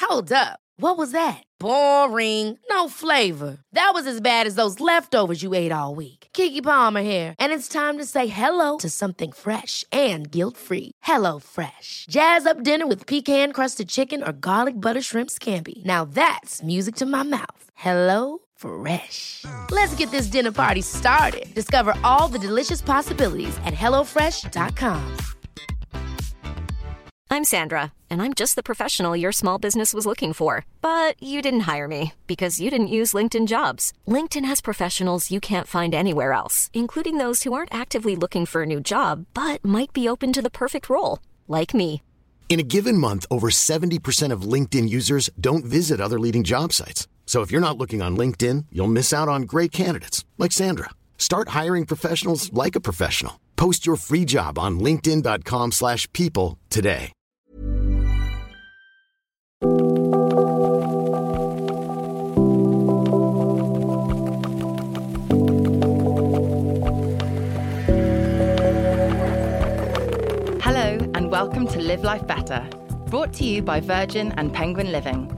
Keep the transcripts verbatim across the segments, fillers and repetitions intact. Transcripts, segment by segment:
Hold up. What was that? Boring. No flavor. That was as bad as those leftovers you ate all week. Keke Palmer here, and it's time to say hello to something fresh and guilt-free. Hello Fresh. Jazz up dinner with pecan-crusted chicken or garlic butter shrimp scampi. Now that's music to my mouth. Hello Fresh. Let's get this dinner party started. Discover all the delicious possibilities at hello fresh dot com. I'm Sandra, and I'm just the professional your small business was looking for. But you didn't hire me because you didn't use LinkedIn Jobs. LinkedIn has professionals you can't find anywhere else, including those who aren't actively looking for a new job, but might be open to the perfect role, like me. In a given month, over seventy percent of LinkedIn users don't visit other leading job sites. So if you're not looking on LinkedIn, you'll miss out on great candidates, like Sandra. Start hiring professionals like a professional. Post your free job on linkedin dot com slash people today. Hello and welcome to Live Life Better, brought to you by Virgin and Penguin Living.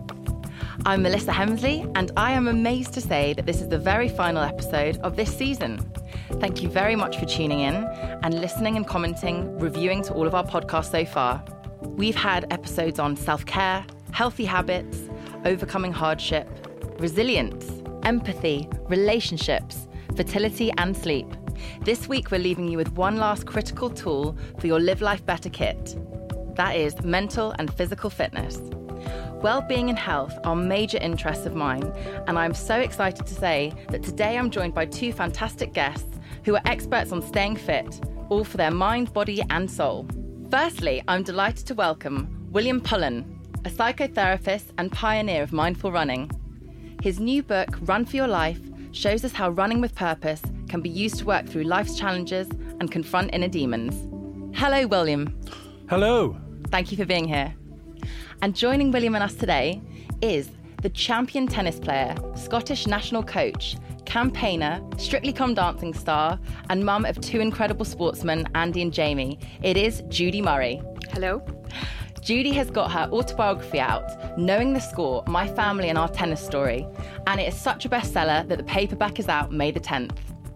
I'm Melissa Hemsley, and I am amazed to say that this is the very final episode of this season. Thank you very much for tuning in and listening and commenting, reviewing to all of our podcasts so far. We've had episodes on self-care, healthy habits, overcoming hardship, resilience, empathy, relationships, fertility and sleep. This week we're leaving you with one last critical tool for your Live Life Better kit. That is mental and physical fitness. Well-being and health are major interests of mine, and I'm so excited to say that today I'm joined by two fantastic guests who are experts on staying fit, all for their mind, body and soul. Firstly, I'm delighted to welcome William Pullen, a psychotherapist and pioneer of mindful running. His new book, Run for Your Life, shows us how running with purpose can be used to work through life's challenges and confront inner demons. Hello, William. Hello. Thank you for being here. And joining William and us today is the champion tennis player, Scottish national coach, campaigner, Strictly Come Dancing star, and mum of two incredible sportsmen, Andy and Jamie. It is Judy Murray. Hello. Judy has got her autobiography out, Knowing the Score, My Family and Our Tennis Story, and it is such a bestseller that the paperback is out May the tenth.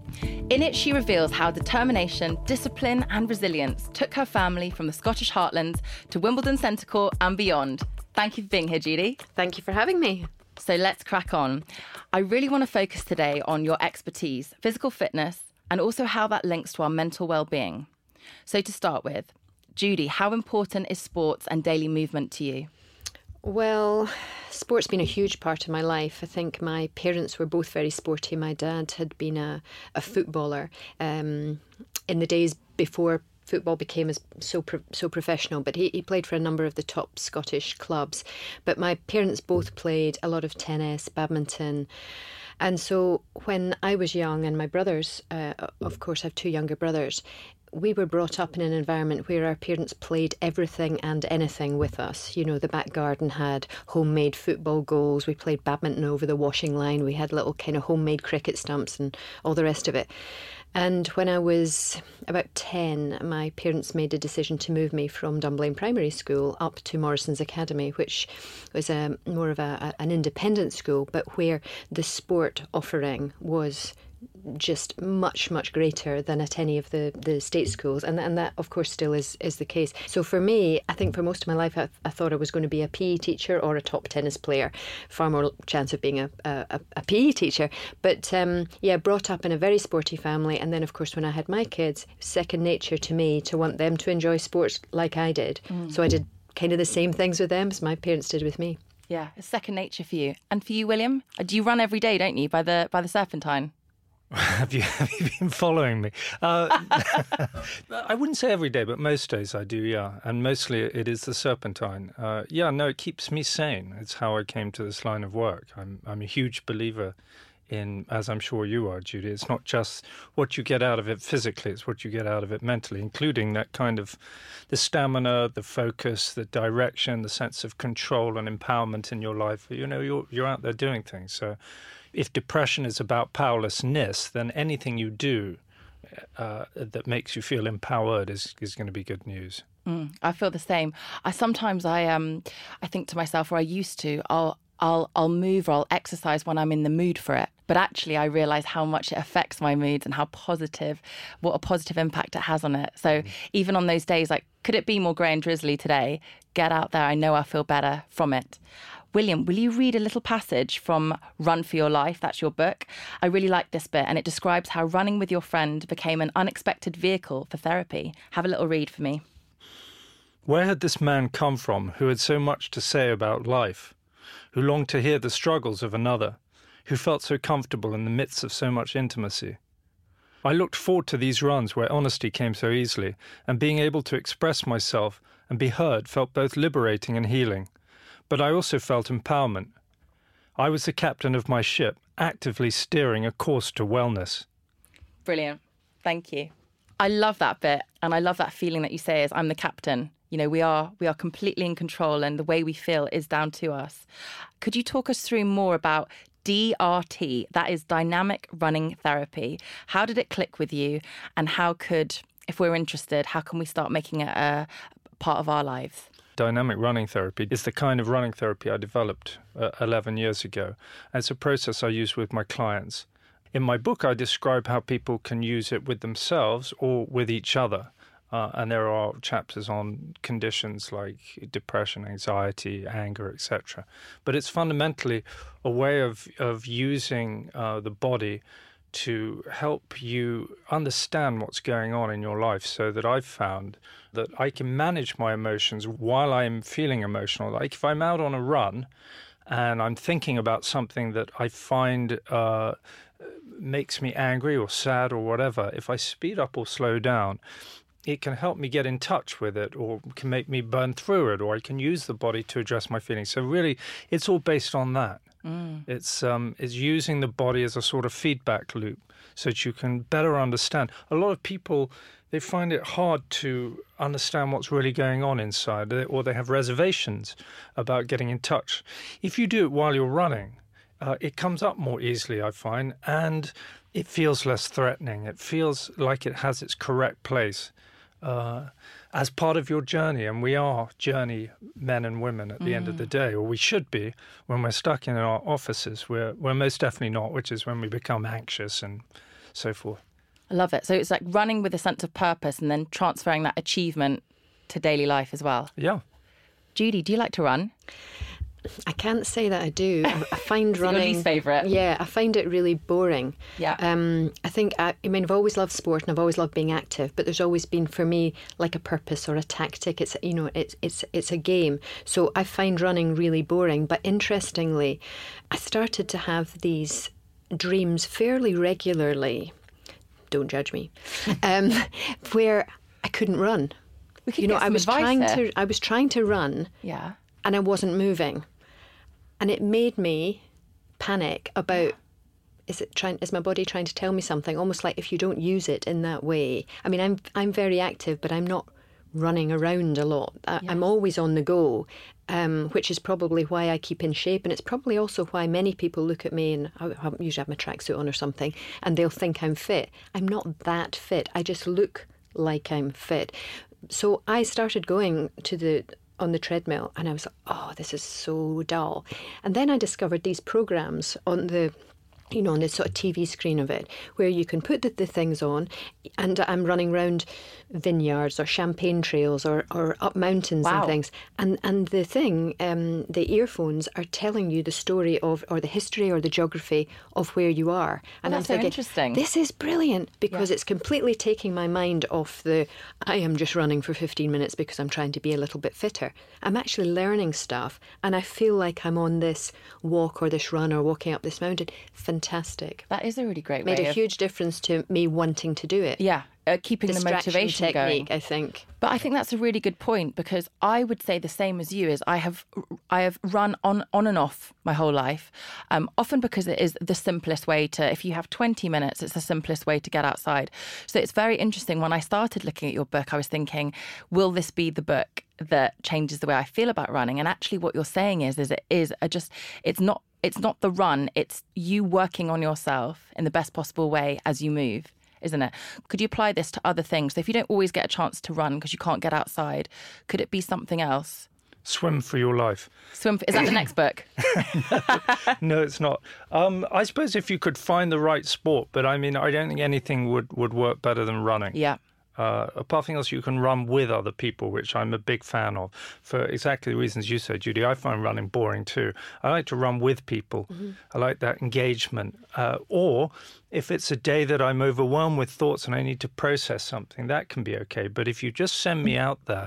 In it, she reveals how determination, discipline and resilience took her family from the Scottish heartlands to Wimbledon Centre Court and beyond. Thank you for being here, Judy. Thank you for having me. So let's crack on. I really want to focus today on your expertise, physical fitness, and also how that links to our mental well-being. So to start with, Judy, how important is sports and daily movement to you? Well, sport's been a huge part of my life. I think my parents were both very sporty. My dad had been a, a footballer um, in the days before football became as so pro- so professional, but he, he played for a number of the top Scottish clubs. But my parents both played a lot of tennis, badminton. And so when I was young, and my brothers, uh, of course, I have two younger brothers, we were brought up in an environment where our parents played everything and anything with us. You know, the back garden had homemade football goals. We played badminton over the washing line. We had little kind of homemade cricket stumps and all the rest of it. And when I was about ten, my parents made a decision to move me from Dunblane Primary School up to Morrison's Academy, which was a, more of a, an independent school, but where the sport offering was just much, much greater than at any of the, the state schools. And, and that, of course, still is, is the case. So for me, I think for most of my life, I, I thought I was going to be a P E teacher or a top tennis player. Far more chance of being a, a, a P E teacher. But um, yeah, brought up in a very sporty family. And then, of course, when I had my kids, second nature to me to want them to enjoy sports like I did. Mm. So I did kind of the same things with them as my parents did with me. Yeah, it's second nature for you. And for you, William, do you run every day, don't you, by the by the Serpentine? Have you, have you been following me? Uh, I wouldn't say every day, but most days I do, yeah. And mostly it is the Serpentine. Uh, yeah, no, it keeps me sane. It's how I came to this line of work. I'm I'm a huge believer in, as I'm sure you are, Judy, it's not just what you get out of it physically, it's what you get out of it mentally, including that kind of the stamina, the focus, the direction, the sense of control and empowerment in your life. You know, you're you're out there doing things. So if depression is about powerlessness, then anything you do uh, that makes you feel empowered is, is going to be good news. Mm, I feel the same. I sometimes I um I think to myself, or I used to, I'll I'll I'll move or I'll exercise when I'm in the mood for it. But actually I realise how much it affects my moods and how positive, what a positive impact it has on it. So mm. even on those days, like, could it be more grey and drizzly today? Get out there. I know I'll feel better from it. William, will you read a little passage from Run for Your Life? That's your book. I really like this bit, and it describes how running with your friend became an unexpected vehicle for therapy. Have a little read for me. Where had this man come from who had so much to say about life, who longed to hear the struggles of another, who felt so comfortable in the midst of so much intimacy? I looked forward to these runs where honesty came so easily, and being able to express myself and be heard felt both liberating and healing. But I also felt empowerment. I was the captain of my ship, actively steering a course to wellness. Brilliant. Thank you. I love that bit, and I love that feeling that you say is, I'm the captain. You know, we are we are completely in control, and the way we feel is down to us. Could you talk us through more about D R T? That is Dynamic Running Therapy. How did it click with you, and how could, if we're interested, how can we start making it a part of our lives? Dynamic running therapy is the kind of running therapy I developed uh, eleven years ago. It's a process I use with my clients. In my book, I describe how people can use it with themselves or with each other. Uh, and there are chapters on conditions like depression, anxiety, anger, et cetera. But it's fundamentally a way of, of using uh, the body to help you understand what's going on in your life, so that I've found that I can manage my emotions while I'm feeling emotional. Like if I'm out on a run and I'm thinking about something that I find uh, makes me angry or sad or whatever, if I speed up or slow down, it can help me get in touch with it, or can make me burn through it, or I can use the body to address my feelings. So really, it's all based on that. Mm. It's um, it's using the body as a sort of feedback loop so that you can better understand. A lot of people, they find it hard to understand what's really going on inside, or they have reservations about getting in touch. If you do it while you're running, uh, it comes up more easily, I find, and it feels less threatening. It feels like it has its correct place uh, as part of your journey. And we are journey men and women at the mm. end of the day, or we should be when we're stuck in our offices. We're, we're most definitely not, which is when we become anxious and so forth. I love it. So it's like running with a sense of purpose and then transferring that achievement to daily life as well. Yeah. Judy, do you like to run? I can't say that I do. I, I find running... Your least favourite? Yeah, I find it really boring. Yeah. Um, I think, I, I mean, I've always loved sport and I've always loved being active, but there's always been, for me, like a purpose or a tactic. It's, you know, it's it's it's a game. So I find running really boring. But interestingly, I started to have these dreams fairly regularly. Don't judge me. Um, where I couldn't run. We could you know, get some I was advice trying there. to I was trying to run. Yeah. And I wasn't moving. And it made me panic about, is it trying? Is my body trying to tell me something? Almost like if you don't use it in that way. I mean, I'm I'm very active, but I'm not running around a lot. I, yes. I'm always on the go, um, which is probably why I keep in shape. And it's probably also why many people look at me, and I usually have my tracksuit on or something, and they'll think I'm fit. I'm not that fit. I just look like I'm fit. So I started going to the... on the treadmill, and I was like, oh, this is so dull. And then I discovered these programs on the, you know, on the sort of T V screen of it, where you can put the, the things on, and I'm running around vineyards or champagne trails or, or up mountains wow. and things. And and the thing, um, the earphones are telling you the story of, or the history or the geography of where you are. And oh, I'm that's so thinking, interesting. This is brilliant, because yeah. it's completely taking my mind off the, I am just running for fifteen minutes because I'm trying to be a little bit fitter. I'm actually learning stuff, and I feel like I'm on this walk or this run or walking up this mountain. Fantastic. That is a really great Made way a of... huge difference to me wanting to do it. Yeah, uh, keeping the Distraction motivation technique, going. I think. But I think that's a really good point, because I would say the same as you. Is I have I have run on on and off my whole life, um, often because it is the simplest way to. If you have twenty minutes, it's the simplest way to get outside. So it's very interesting. When I started looking at your book, I was thinking, will this be the book that changes the way I feel about running? And actually, what you're saying is, is it is a just it's not. It's not the run, it's you working on yourself in the best possible way as you move. isn't it? Could you apply this to other things? So if you don't always get a chance to run because you can't get outside, could it be something else? Swim for your life. Swim for, is that the next book? No, it's not. Um, I suppose if you could find the right sport, but I mean, I don't think anything would, would work better than running. Yeah. Uh, apart from else, you can run with other people, which I'm a big fan of, for exactly the reasons you said, Judy. I find running boring too. I like to run with people. Mm-hmm. I like that engagement. Uh, or if it's a day that I'm overwhelmed with thoughts and I need to process something, that can be okay. But if you just send me out there,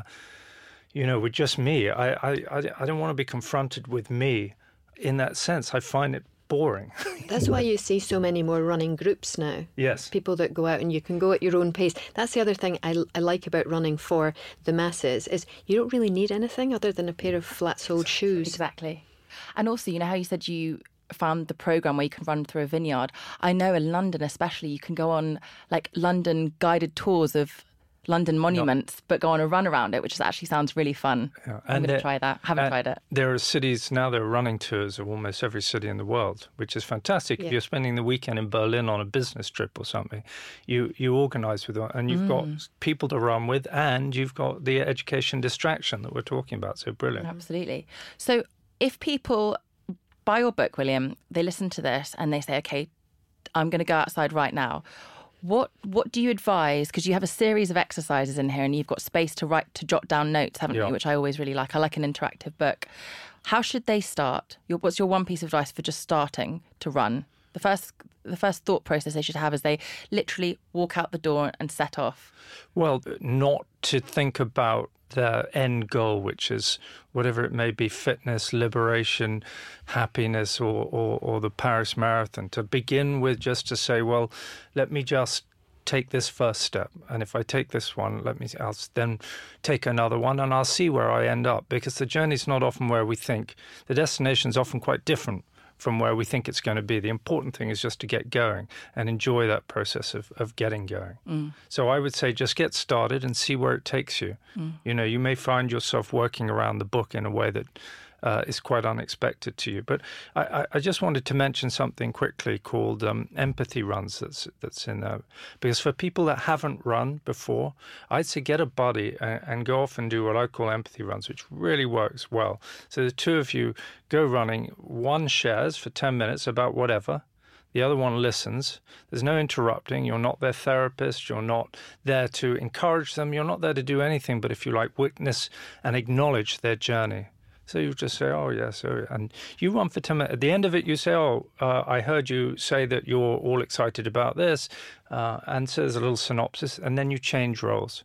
you know, with just me, I, I, I, I don't want to be confronted with me in that sense. I find it boring. That's why you see so many more running groups now. Yes. People that go out and you can go at your own pace. That's the other thing I, I like about running for the masses is you don't really need anything other than a pair of flat-soled shoes. Exactly. And also, you know how you said you found the programme where you can run through a vineyard? I know in London especially, you can go on like London guided tours of London monuments, but go on a run around it, which is actually sounds really fun. Yeah. I'm going to try that. Haven't tried it. There are cities now, there are running tours of almost every city in the world, which is fantastic. Yeah. If you're spending the weekend in Berlin on a business trip or something, you, you organise with, and you've mm. got people to run with, and you've got the education distraction that we're talking about. So brilliant. Absolutely. So if people buy your book, William, they listen to this and they say, okay, I'm going to go outside right now. What what do you advise? Because you have a series of exercises in here and you've got space to write, to jot down notes, haven't yeah. you? Which I always really like. I like an interactive book. How should they start? Your, what's your one piece of advice for just starting to run? The first the first thought process they should have is they literally walk out the door and set off. Well, not to think about the end goal, which is whatever it may be, fitness, liberation, happiness, or, or, or the Paris Marathon. To begin with, just to say, well, let me just take this first step. And if I take this one, let me, I'll then take another one and I'll see where I end up. Because the journey's not often where we think. The destination's often quite different from where we think it's going to be. The important thing is just to get going and enjoy that process of, of getting going. Mm. So I would say just get started and see where it takes you. Mm. You know, you may find yourself working around the book in a way that uh, is quite unexpected to you. But I, I just wanted to mention something quickly called um, empathy runs that's that's in there. Because for people that haven't run before, I'd say get a buddy and, and go off and do what I call empathy runs, which really works well. So the two of you go running, one shares for ten minutes about whatever, the other one listens. There's no interrupting. You're not their therapist. You're not there to encourage them. You're not there to do anything but, if you like, witness and acknowledge their journey. So you just say, oh, yes, oh, and you run for ten minutes. At the end of it, you say, oh, uh, I heard you say that you're all excited about this. Uh, and so there's a little synopsis, and then you change roles.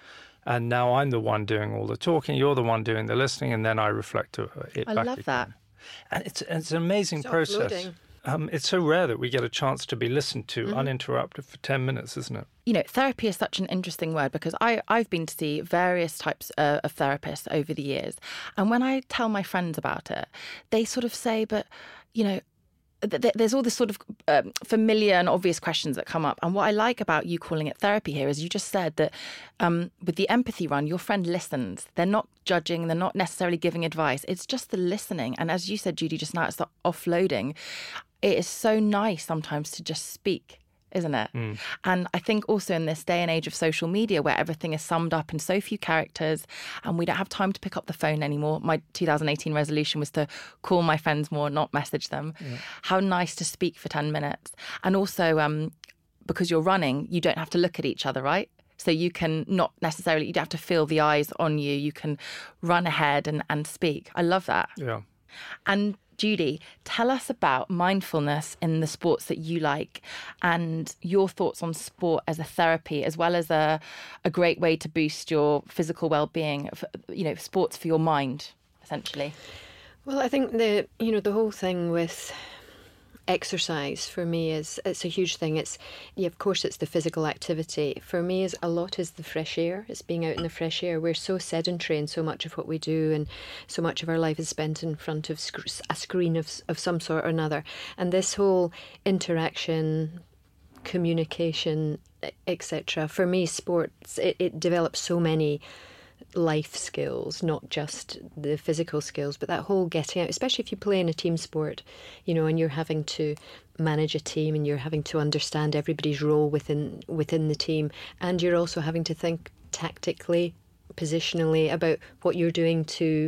And now I'm the one doing all the talking, you're the one doing the listening, and then I reflect it I back. I love again. that. And it's, it's an amazing it's process. Um, it's so rare that we get a chance to be listened to mm-hmm. uninterrupted for ten minutes, isn't it? You know, therapy is such an interesting word because I, I've been to see various types uh, of therapists over the years. And when I tell my friends about it, they sort of say, but, you know, th- there's all this sort of um, familiar and obvious questions that come up. And what I like about you calling it therapy here is you just said that um, with the empathy run, your friend listens. They're not judging. They're not necessarily giving advice. It's just the listening. And as you said, Judy, just now, it's the offloading. It is so nice sometimes to just speak, isn't it? Mm. And I think also in this day and age of social media where everything is summed up in so few characters and we don't have time to pick up the phone anymore. My two thousand eighteen resolution was to call my friends more, not message them. Yeah. How nice to speak for ten minutes. And also um, because you're running, you don't have to look at each other, right? So you can not necessarily, you don't have to feel the eyes on you. You can run ahead and, and speak. I love that. Yeah. And Judy, tell us about mindfulness in the sports that you like and your thoughts on sport as a therapy, as well as a, a great way to boost your physical well-being, you know, sports for your mind, essentially. Well, I think the, you know, the whole thing with exercise for me is, it's a huge thing. It's, yeah, of course, it's the physical activity. For me, is a lot is the fresh air. It's being out in the fresh air. We're so sedentary in so much of what we do, and so much of our life is spent in front of sc- a screen of of some sort or another. And this whole interaction, communication, et cetera. For me, sports, it, it develops so many life skills, not just the physical skills, but that whole getting out, especially if you play in a team sport, you know, and you're having to manage a team and you're having to understand everybody's role within within the team, and you're also having to think tactically, positionally about what you're doing to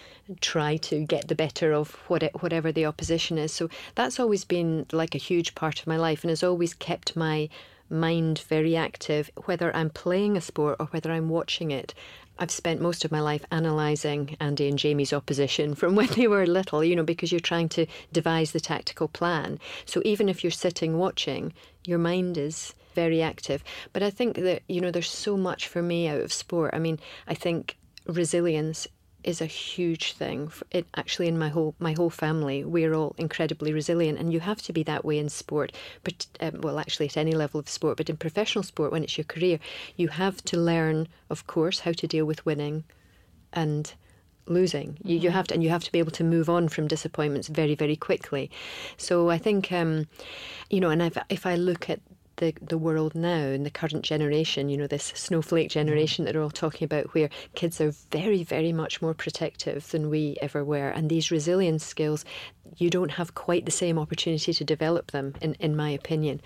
try to get the better of what it, whatever the opposition is. So that's always been like a huge part of my life and has always kept my mind very active, whether I'm playing a sport or whether I'm watching it. I've spent most of my life analysing Andy and Jamie's opposition from when they were little, you know, because you're trying to devise the tactical plan. So even if you're sitting watching, your mind is very active. But I think that, you know, there's so much for me out of sport. I mean, I think resilience is a huge thing. It actually in my whole my whole family, we're all incredibly resilient, and you have to be that way in sport. But um, well, actually at any level of sport, but in professional sport, when it's your career, you have to learn, of course, how to deal with winning and losing. You you have to, and you have to be able to move on from disappointments very very quickly. So I think, um, you know, and if if I look at The, the world now and the current generation, you know, this snowflake generation that they're all talking about, where kids are very, very much more protective than we ever were. And these resilience skills, you don't have quite the same opportunity to develop them, in, in my opinion.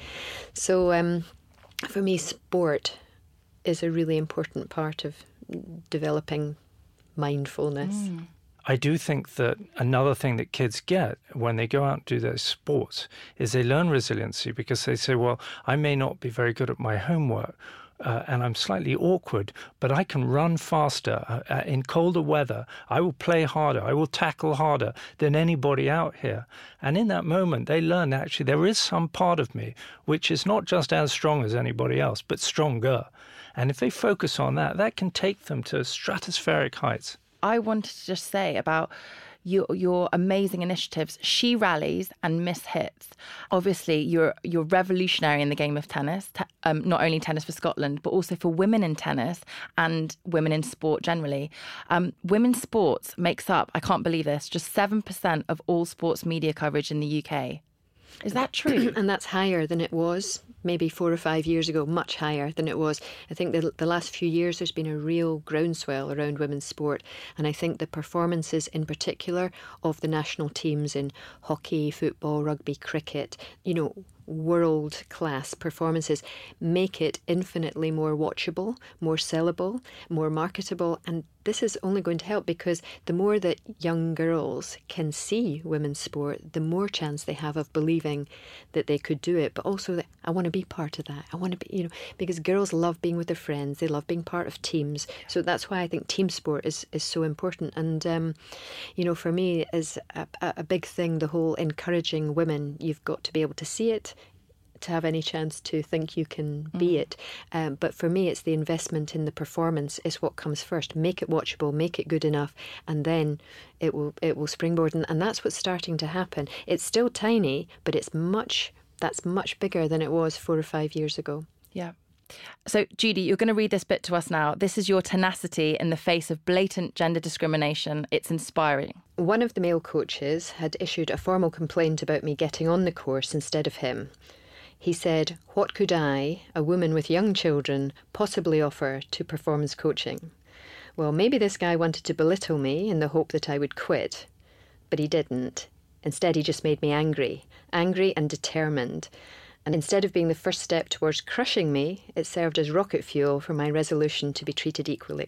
So um, for me, sport is a really important part of developing mindfulness. Mm. I do think that another thing that kids get when they go out and do their sports is they learn resiliency, because they say, well, I may not be very good at my homework uh, and I'm slightly awkward, but I can run faster. Uh, in colder weather, I will play harder. I will tackle harder than anybody out here. And in that moment, they learn actually there is some part of me which is not just as strong as anybody else, but stronger. And if they focus on that, that can take them to stratospheric heights. I wanted to just say about your your amazing initiatives, She Rallies and Miss Hits. Obviously, you're you're revolutionary in the game of tennis, te- um, not only tennis for Scotland, but also for women in tennis and women in sport generally. Um, women's sports makes up, I can't believe this, just seven percent of all sports media coverage in the U K. Is that true? And that's higher than it was maybe four or five years ago, much higher than it was. I think the, the last few years there's been a real groundswell around women's sport. And I think the performances in particular of the national teams in hockey, football, rugby, cricket, you know, world-class performances make it infinitely more watchable, more sellable, more marketable. And this is only going to help, because the more that young girls can see women's sport, the more chance they have of believing that they could do it. But also that I want to be part of that. I want to be, you know, because girls love being with their friends. They love being part of teams. So that's why I think team sport is, is so important. And, um, you know, for me is a, a big thing, the whole encouraging women. You've got to be able to see it to have any chance to think you can be mm. it. Um, but for me, it's the investment in the performance is what comes first. Make it watchable, make it good enough, and then it will it will springboard. And, and that's what's starting to happen. It's still tiny, but it's much that's much bigger than it was four or five years ago. Yeah. So, Judy, you're going to read this bit to us now. This is your tenacity in the face of blatant gender discrimination. It's inspiring. One of the male coaches had issued a formal complaint about me getting on the course instead of him. He said, "What could I, a woman with young children, possibly offer to performance coaching?" Well, maybe this guy wanted to belittle me in the hope that I would quit, but he didn't. Instead, he just made me angry, angry and determined. And instead of being the first step towards crushing me, it served as rocket fuel for my resolution to be treated equally.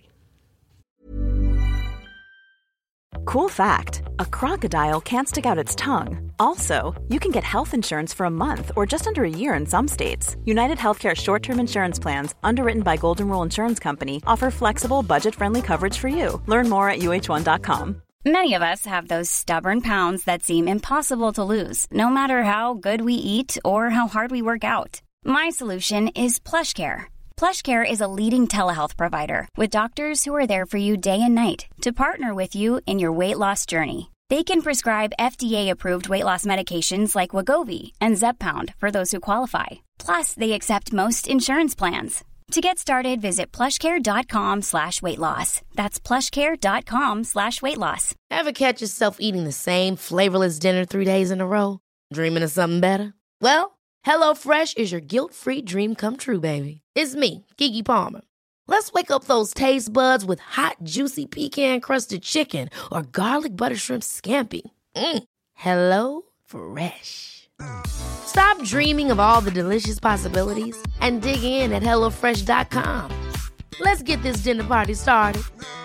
Cool fact, a crocodile can't stick out its tongue. Also, you can get health insurance for a month or just under a year in some states. United Healthcare short-term insurance plans, underwritten by Golden Rule Insurance Company, offer flexible, budget-friendly coverage for you. Learn more at U H one dot com. Many of us have those stubborn pounds that seem impossible to lose, no matter how good we eat or how hard we work out. My solution is PlushCare. PlushCare is a leading telehealth provider with doctors who are there for you day and night to partner with you in your weight loss journey. They can prescribe F D A-approved weight loss medications like Wegovy and Zepbound for those who qualify. Plus, they accept most insurance plans. To get started, visit plushcare.com slash weight loss. That's plushcare.com slash weight loss. Ever catch yourself eating the same flavorless dinner three days in a row? Dreaming of something better? Well, HelloFresh is your guilt-free dream come true, baby. It's me, Keke Palmer. Let's wake up those taste buds with hot, juicy pecan-crusted chicken or garlic butter shrimp scampi. Mm. Hello Fresh. Stop dreaming of all the delicious possibilities and dig in at hello fresh dot com. Let's get this dinner party started.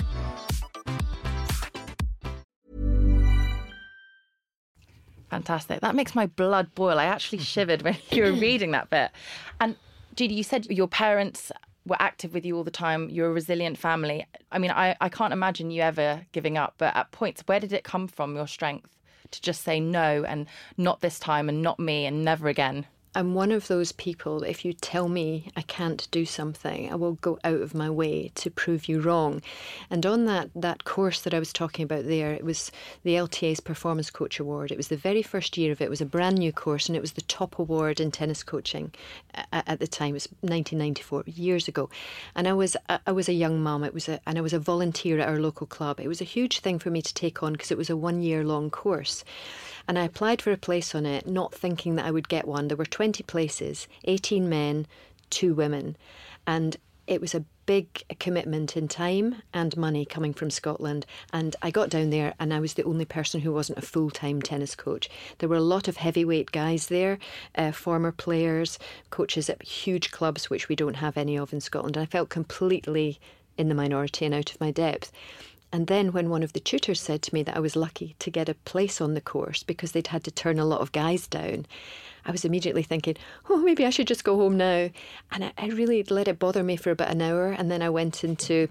Fantastic. That makes my blood boil. I actually shivered when you were reading that bit. And Judy, you said your parents were active with you all the time. You're a resilient family. I mean, I, I can't imagine you ever giving up. But at points, where did it come from, your strength, to just say no and not this time and not me and never again? I'm one of those people, if you tell me I can't do something, I will go out of my way to prove you wrong. And on that, that course that I was talking about there, it was the L T A's Performance Coach Award. It was the very first year of it. It was a brand new course and it was the top award in tennis coaching at, at the time. It was nineteen ninety-four, years ago. And I was I was a young mum. It was a, and I was a volunteer at our local club. It was a huge thing for me to take on because it was a one-year-long course. And I applied for a place on it, not thinking that I would get one. There were twenty places, eighteen men, two women. And it was a big commitment in time and money coming from Scotland. And I got down there and I was the only person who wasn't a full-time tennis coach. There were a lot of heavyweight guys there, uh, former players, coaches at huge clubs, which we don't have any of in Scotland. And I felt completely in the minority and out of my depth. And then when one of the tutors said to me that I was lucky to get a place on the course because they'd had to turn a lot of guys down, I was immediately thinking, oh, maybe I should just go home now. And I, I really let it bother me for about an hour. And then I went into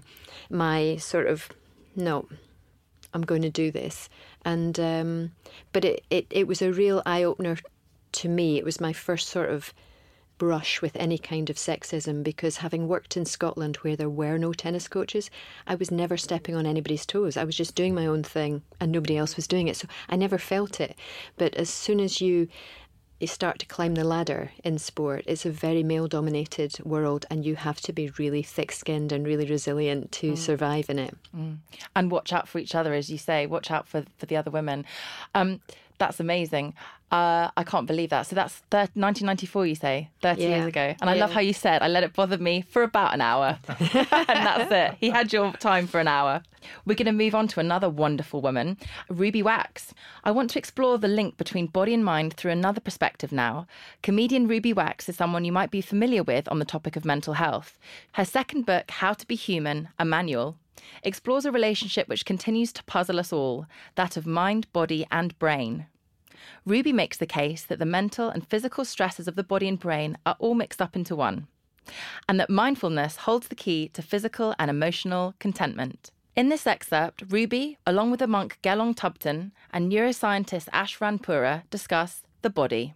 my sort of, no, I'm going to do this. And um, but it, it, it was a real eye-opener to me. It was my first sort of brush with any kind of sexism, because having worked in Scotland where there were no tennis coaches, I was never stepping on anybody's toes. I was just doing my own thing and nobody else was doing it. So I never felt it. But as soon as you, you start to climb the ladder in sport, it's a very male-dominated world and you have to be really thick-skinned and really resilient to mm. survive in it. Mm. And watch out for each other, as you say. Watch out for, for the other women. Um, that's amazing. Uh, I can't believe that. So that's nineteen ninety-four, you say, thirty yeah. years ago. And I yeah. love how you said, I let it bother me for about an hour. And that's it. He had your time for an hour. We're going to move on to another wonderful woman, Ruby Wax. I want to explore the link between body and mind through another perspective now. Comedian Ruby Wax is someone you might be familiar with on the topic of mental health. Her second book, How to Be Human, a Manual, explores a relationship which continues to puzzle us all, that of mind, body and brain. Ruby makes the case that the mental and physical stresses of the body and brain are all mixed up into one, and that mindfulness holds the key to physical and emotional contentment. In this excerpt, Ruby, along with the monk Gelong Tubton and neuroscientist Ash Ranpura, discuss the body.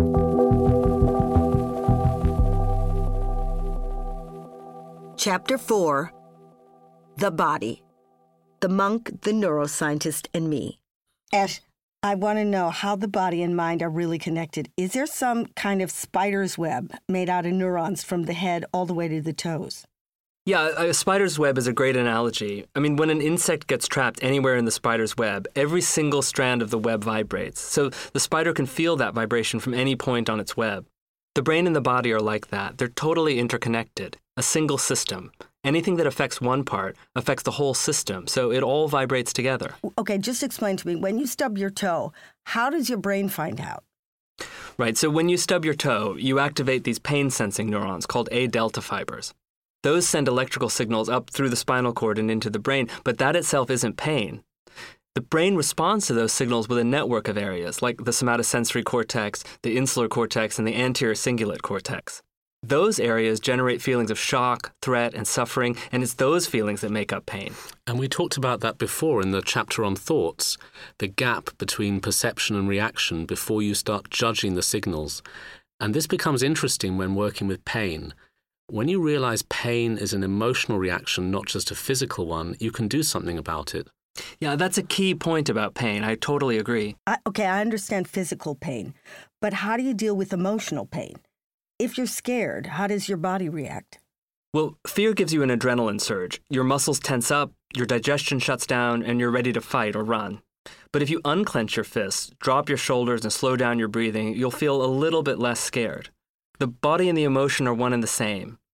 Chapter four. The Body. The Monk, the Neuroscientist, and Me. Ash, I want to know how the body and mind are really connected. Is there some kind of spider's web made out of neurons from the head all the way to the toes? Yeah, a spider's web is a great analogy. I mean, when an insect gets trapped anywhere in the spider's web, every single strand of the web vibrates. So the spider can feel that vibration from any point on its web. The brain and the body are like that. They're totally interconnected, a single system. Anything that affects one part affects the whole system, so it all vibrates together. Okay, just explain to me, when you stub your toe, how does your brain find out? Right, so when you stub your toe, you activate these pain-sensing neurons called A delta fibers. Those send electrical signals up through the spinal cord and into the brain, but that itself isn't pain. The brain responds to those signals with a network of areas, like the somatosensory cortex, the insular cortex, and the anterior cingulate cortex. Those areas generate feelings of shock, threat, and suffering, and it's those feelings that make up pain. And we talked about that before in the chapter on thoughts, the gap between perception and reaction before you start judging the signals. And this becomes interesting when working with pain. When you realize pain is an emotional reaction, not just a physical one, you can do something about it. Yeah, that's a key point about pain. I totally agree. I, okay, I understand physical pain, but how do you deal with emotional pain? If you're scared, how does your body react? Well, fear gives you an adrenaline surge. Your muscles tense up, your digestion shuts down, and you're ready to fight or run. But if you unclench your fists, drop your shoulders, and slow down your breathing, you'll feel a little bit less scared. The body and the emotion are one and the same.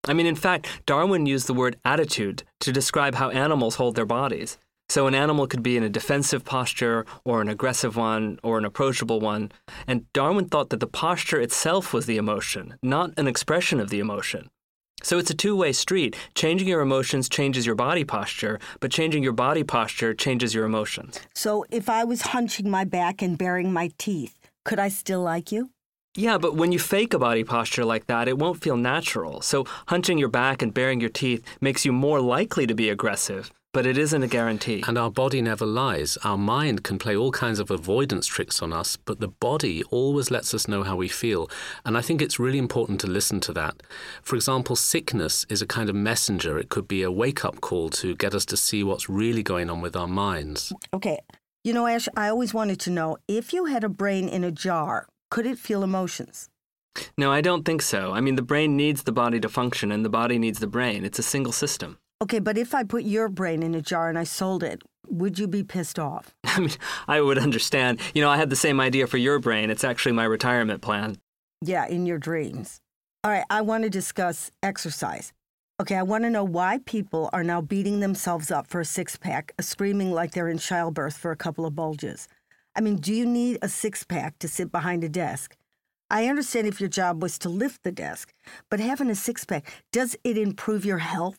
I mean, in fact, Darwin used the word attitude to describe how animals hold their bodies. So an animal could be in a defensive posture or an aggressive one or an approachable one. And Darwin thought that the posture itself was the emotion, not an expression of the emotion. So it's a two-way street. Changing your emotions changes your body posture, but changing your body posture changes your emotions. So if I was hunching my back and baring my teeth, could I still like you? Yeah, but when you fake a body posture like that, it won't feel natural. So hunching your back and baring your teeth makes you more likely to be aggressive, but it isn't a guarantee. And our body never lies. Our mind can play all kinds of avoidance tricks on us, but the body always lets us know how we feel. And I think it's really important to listen to that. For example, sickness is a kind of messenger. It could be a wake-up call to get us to see what's really going on with our minds. Okay. You know, Ash, I always wanted to know, if you had a brain in a jar, could it feel emotions? No, I don't think so. I mean, the brain needs the body to function, and the body needs the brain. It's a single system. Okay, but if I put your brain in a jar and I sold it, would you be pissed off? I mean, I would understand. You know, I had the same idea for your brain. It's actually my retirement plan. Yeah, in your dreams. All right, I want to discuss exercise. Okay, I want to know why people are now beating themselves up for a six-pack, screaming like they're in childbirth for a couple of bulges. I mean, do you need a six-pack to sit behind a desk? I understand if your job was to lift the desk, but having a six-pack, does it improve your health?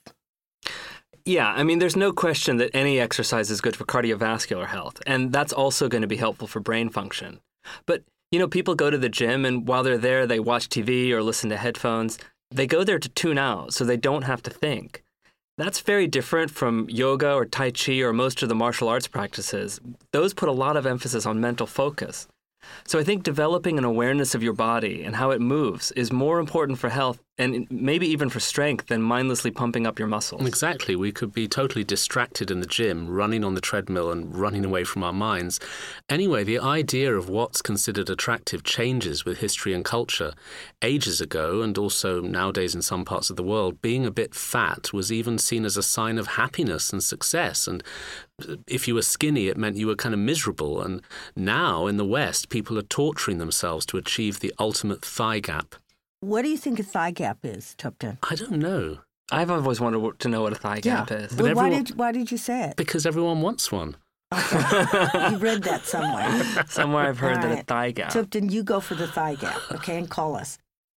Yeah, I mean, there's no question that any exercise is good for cardiovascular health, and that's also going to be helpful for brain function. But, you know, people go to the gym, and while they're there, they watch T V or listen to headphones. They go there to tune out, so they don't have to think. That's very different from yoga or Tai Chi or most of the martial arts practices. Those put a lot of emphasis on mental focus. So I think developing an awareness of your body and how it moves is more important for health and maybe even for strength than mindlessly pumping up your muscles. Exactly. We could be totally distracted in the gym, running on the treadmill and running away from our minds. Anyway, the idea of what's considered attractive changes with history and culture. Ages ago, and also nowadays in some parts of the world, being a bit fat was even seen as a sign of happiness and success. And if you were skinny, it meant you were kind of miserable. And now, in the West, people are torturing themselves to achieve the ultimate thigh gap. What do you think a thigh gap is, Tupton? I don't know. I've always wanted to know what a thigh gap yeah. is. But well, everyone, why did why did you say it? Because everyone wants one. Okay. You read that somewhere. Somewhere I've heard All that right. a thigh gap. Tupton, you go for the thigh gap, okay, and call us.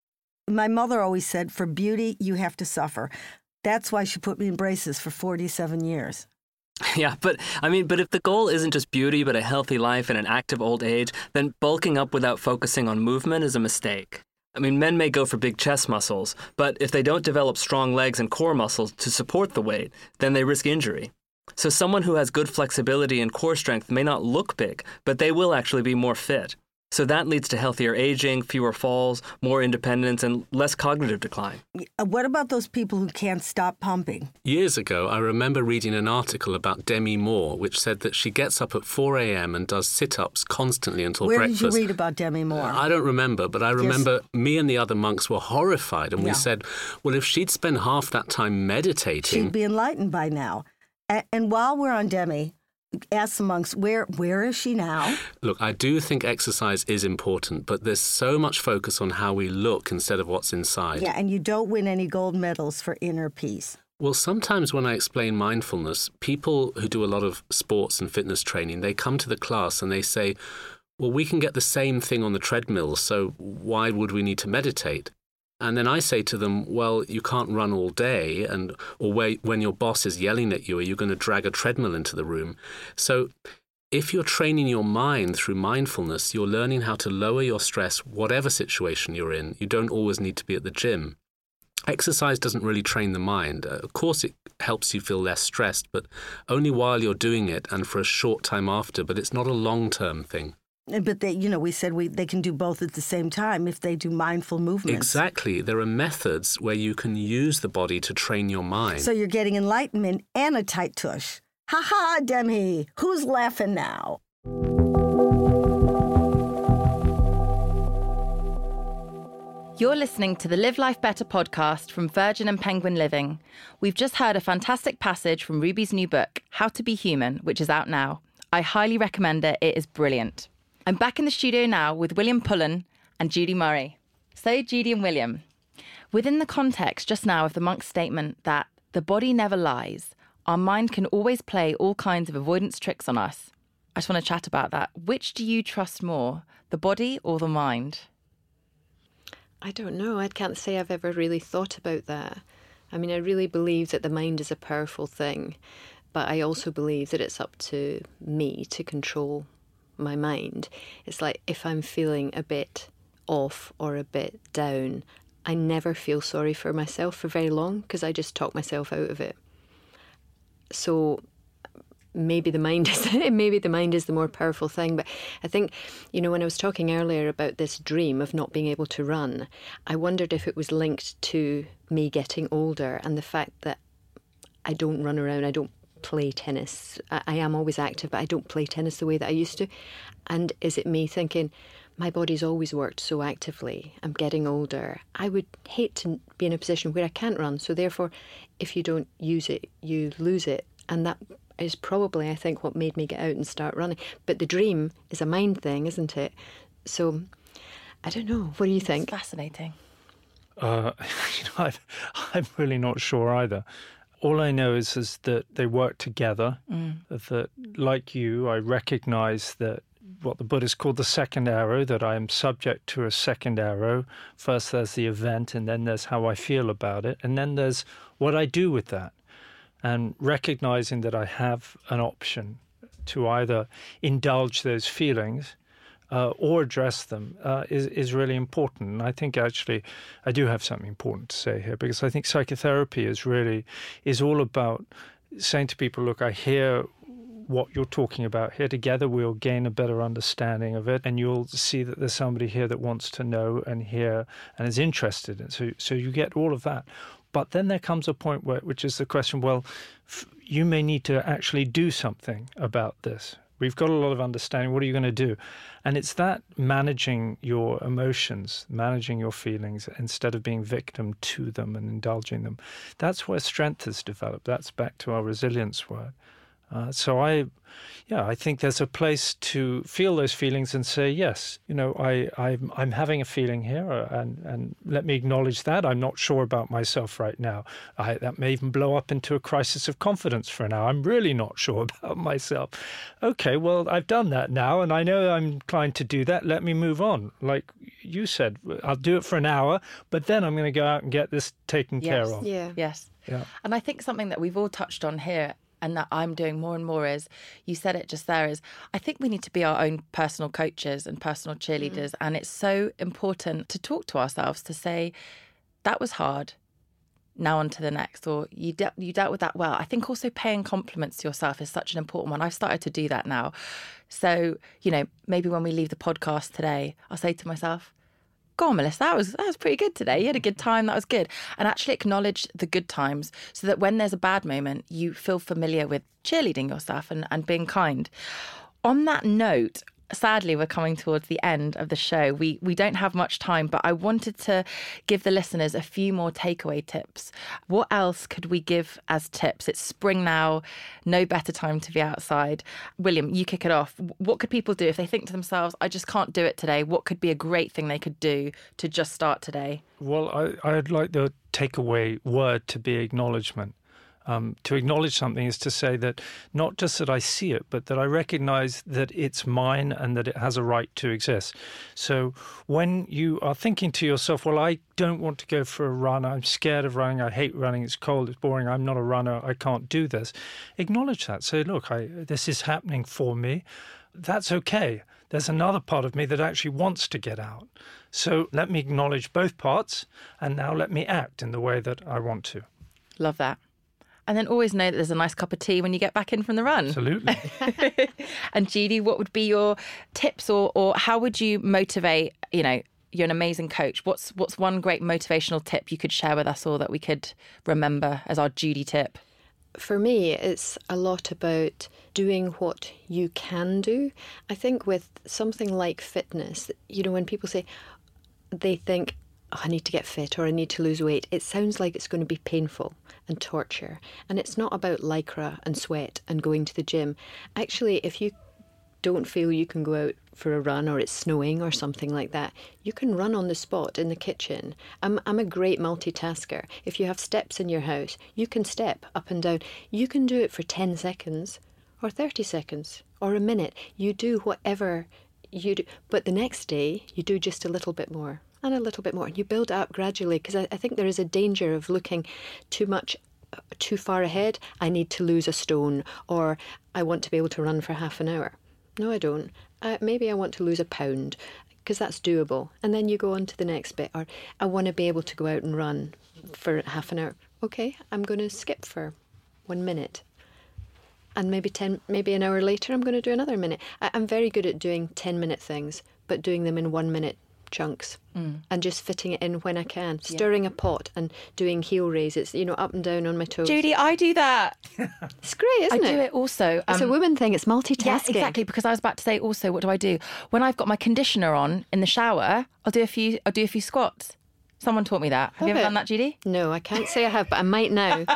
My mother always said, for beauty, you have to suffer. That's why she put me in braces for forty-seven years. Yeah, but I mean, but if the goal isn't just beauty, but a healthy life and an active old age, then bulking up without focusing on movement is a mistake. I mean, men may go for big chest muscles, but if they don't develop strong legs and core muscles to support the weight, then they risk injury. So someone who has good flexibility and core strength may not look big, but they will actually be more fit. So that leads to healthier aging, fewer falls, more independence, and less cognitive decline. What about those people who can't stop pumping? Years ago, I remember reading an article about Demi Moore, which said that she gets up at four a.m. and does sit-ups constantly until Where breakfast. Where did you read about Demi Moore? I don't remember, but I remember yes. me and the other monks were horrified, and yeah. we said, well, if she'd spend half that time meditating... She'd be enlightened by now. And, and while we're on Demi... Ask the monks, where where is she now? Look, I do think exercise is important, but there's so much focus on how we look instead of what's inside. Yeah, and you don't win any gold medals for inner peace. Well, sometimes when I explain mindfulness, people who do a lot of sports and fitness training, they come to the class and they say, well, we can get the same thing on the treadmill, so why would we need to meditate? And then I say to them, well, you can't run all day, and or when your boss is yelling at you, are you going to drag a treadmill into the room? So if you're training your mind through mindfulness, you're learning how to lower your stress, whatever situation you're in. You don't always need to be at the gym. Exercise doesn't really train the mind. Uh, of course, it helps you feel less stressed, but only while you're doing it and for a short time after, but it's not a long-term thing. But they, you know, we said we they can do both at the same time if they do mindful movements. Exactly. There are methods where you can use the body to train your mind. So you're getting enlightenment and a tight tush. Ha ha, Demi. Who's laughing now? You're listening to the Live Life Better podcast from Virgin and Penguin Living. We've just heard a fantastic passage from Ruby's new book, How to Be Human, which is out now. I highly recommend it. It is brilliant. I'm back in the studio now with William Pullen and Judy Murray. So, Judy and William, Within the context just now of the monk's statement that the body never lies, our mind can always play all kinds of avoidance tricks on us. I just want to chat about that. Which do you trust more, the body or the mind? I don't know. I can't say I've ever really thought about that. I mean, I really believe that the mind is a powerful thing, but I also believe that it's up to me to control my mind. It's like if I'm feeling a bit off or a bit down, I never feel sorry for myself for very long because I just talk myself out of it. So maybe the mind is maybe the mind is the more powerful thing. But I think, you know, when I was talking earlier about this dream of not being able to run, I wondered if it was linked to me getting older and the fact that I don't run around, I don't play tennis. I, I am always active, but I don't play tennis the way that I used to. And is it me thinking, my body's always worked so actively, I'm getting older, I would hate to be in a position where I can't run. So therefore, if you don't use it, you lose it. And that is probably, I think, what made me get out and start running. But the dream is a mind thing, isn't it? So I don't know. What do you think? It's fascinating. Uh, you know, I've, I'm really not sure either. All I know is, is that they work together, mm. that, like you, I recognise that what the Buddhists call the second arrow, that I am subject to a second arrow. First there's the event, and then there's how I feel about it, and then there's what I do with that. And recognising that I have an option to either indulge those feelings uh, or address them uh, is, is really important. And I think actually I do have something important to say here, because I think psychotherapy is really, is all about saying to people, look, I hear what you're talking about here. Together we'll gain a better understanding of it, and you'll see that there's somebody here that wants to know and hear and is interested. And so, so you get all of that. But then there comes a point where, which is the question, well, f- you may need to actually do something about this. We've got a lot of understanding. What are you going to do? And it's that managing your emotions, managing your feelings, instead of being victim to them and indulging them. That's where strength is developed. That's back to our resilience word. Uh, so I, yeah, I think there's a place to feel those feelings and say, yes, you know, I, I'm, I'm having a feeling here, and, and let me acknowledge that. I'm not sure about myself right now. I, that may even blow up into a crisis of confidence for an hour. I'm really not sure about myself. Okay, well, I've done that now, and I know I'm inclined to do that. Let me move on. Like you said, I'll do it for an hour, but then I'm going to go out and get this taken yes. care of. Yeah. Yes. Yeah. And I think something that we've all touched on here, and that I'm doing more and more is, you said it just there, is I think we need to be our own personal coaches and personal cheerleaders. Mm. And it's so important to talk to ourselves, to say, that was hard, now on to the next, or you, de- you dealt with that well. I think also paying compliments to yourself is such an important one. I've started to do that now. So, you know, maybe when we leave the podcast today, I'll say to myself, go on, Melissa, that was that was pretty good today. You had a good time. That was good. And actually acknowledge the good times so that when there's a bad moment, you feel familiar with cheerleading yourself and, and being kind. On that note, sadly, we're coming towards the end of the show. We we don't have much time, but I wanted to give the listeners a few more takeaway tips. What else could we give as tips? It's spring now, no better time to be outside. William, you kick it off. What could people do if they think to themselves, I just can't do it today? What could be a great thing they could do to just start today? Well, I, I'd like the takeaway word to be acknowledgement. Um, to acknowledge something is to say that not just that I see it, but that I recognize that it's mine and that it has a right to exist. So when you are thinking to yourself, well, I don't want to go for a run, I'm scared of running, I hate running, it's cold, it's boring, I'm not a runner, I can't do this. Acknowledge that. Say, look, I, this is happening for me. That's okay. There's another part of me that actually wants to get out. So let me acknowledge both parts, and now let me act in the way that I want to. Love that. And then always know that there's a nice cup of tea when you get back in from the run. Absolutely. And Judy, what would be your tips, or or how would you motivate, you know, you're an amazing coach. What's what's one great motivational tip you could share with us all that we could remember as our Judy tip? For me, it's a lot about doing what you can do. I think with something like fitness, you know, when people say, they think, oh, I need to get fit or I need to lose weight, it sounds like it's going to be painful and torture. And it's not about lycra and sweat and going to the gym. Actually, if you don't feel you can go out for a run or it's snowing or something like that, you can run on the spot in the kitchen. I'm, I'm a great multitasker. If you have steps in your house, you can step up and down. You can do it for ten seconds or thirty seconds or a minute. You do whatever you do. But the next day, you do just a little bit more and a little bit more. And you build up gradually, because I, I think there is a danger of looking too much too far ahead. I need to lose a stone, or I want to be able to run for half an hour. No, I don't. Uh, maybe I want to lose a pound, because that's doable. And then you go on to the next bit. Or I want to be able to go out and run for half an hour. Okay, I'm going to skip for one minute. And maybe ten, maybe an hour later, I'm going to do another minute. I, I'm very good at doing ten-minute things, but doing them in one-minute chunks mm. and just fitting it in when I can. Yeah. Stirring a pot and doing heel raises, you know, up and down on my toes. Judy, I do that. It's great, isn't I it? I do it also. Um, it's a woman thing. It's multitasking. Yeah, exactly. Because I was about to say also, what do I do? When I've got my conditioner on in the shower, I'll do a few, I'll do a few squats. Someone taught me that. Have Love you ever it. done that, Judy? No, I can't say I have, but I might now.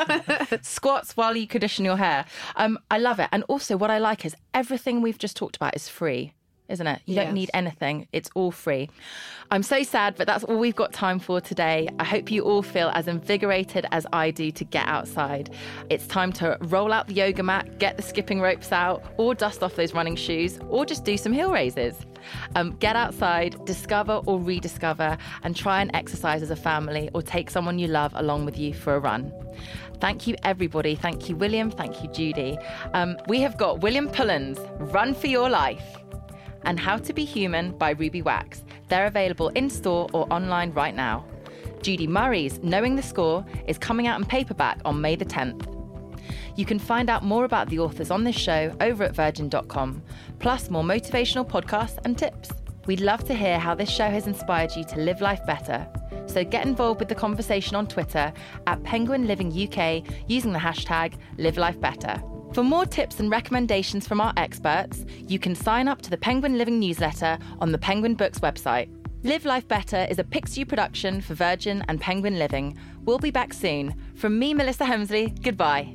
Squats while you condition your hair. Um, I love it. And also what I like is everything we've just talked about is free, isn't it? You yes. don't need anything. It's all free. I'm so sad, but that's all we've got time for today. I hope you all feel as invigorated as I do to get outside. It's time to roll out the yoga mat, get the skipping ropes out, or dust off those running shoes, or just do some heel raises. Um, get outside, discover or rediscover, and try and exercise as a family, or take someone you love along with you for a run. Thank you, everybody. Thank you, William. Thank you, Judy. Um, we have got William Pullen's Run for Your Life and How to Be Human by Ruby Wax. They're available in-store or online right now. Judy Murray's Knowing the Score is coming out in paperback on May the tenth. You can find out more about the authors on this show over at virgin dot com, plus more motivational podcasts and tips. We'd love to hear how this show has inspired you to live life better. So get involved with the conversation on Twitter at Penguin Living U K using the hashtag LiveLifeBetter. For more tips and recommendations from our experts, you can sign up to the Penguin Living newsletter on the Penguin Books website. Live Life Better is a Picsou production for Virgin and Penguin Living. We'll be back soon. From me, Melissa Hemsley, goodbye.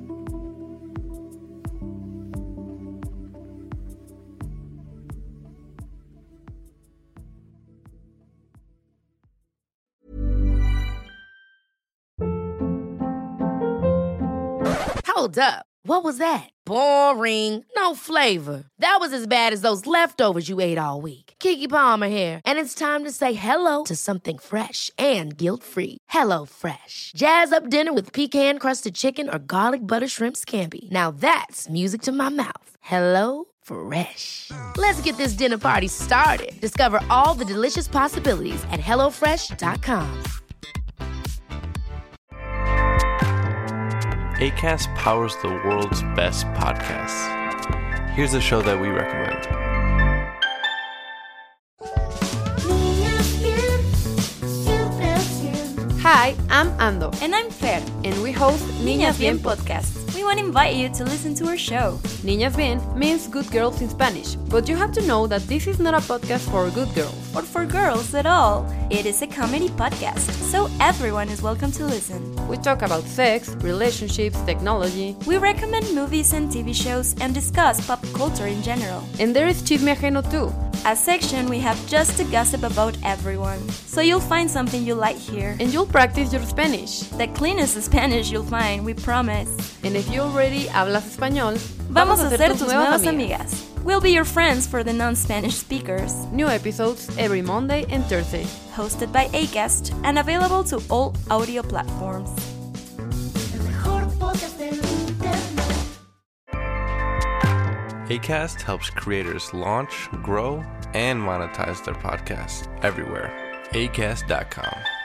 Hold up. What was that? Boring. No flavor. That was as bad as those leftovers you ate all week. Keke Palmer here, and it's time to say hello to something fresh and guilt-free. Hello Fresh. Jazz up dinner with pecan-crusted chicken or garlic butter shrimp scampi. Now that's music to my mouth. Hello Fresh. Let's get this dinner party started. Discover all the delicious possibilities at hello fresh dot com. Acast powers the world's best podcasts. Here's a show that we recommend. Hi, I'm Ando. And I'm Fer. And we host Niñas Bien podcast. We want to invite you to listen to our show. Niñas Bien means good girls in Spanish, but you have to know that this is not a podcast for good girls. Or for girls at all. It is a comedy podcast, so everyone is welcome to listen. We talk about sex, relationships, technology. We recommend movies and T V shows and discuss pop culture in general. And there is Chisme Ajeno too. A section we have just to gossip about everyone. So you'll find something you like here. And you'll practice your Spanish. The cleanest Spanish you'll find, we promise. And if you already hablas español, vamos, vamos a ser tus nuevas amigas. amigas. We'll be your friends for the non-Spanish speakers. New episodes every Monday and Thursday. Hosted by Acast and available to all audio platforms. Acast helps creators launch, grow, and monetize their podcasts everywhere. acast dot com.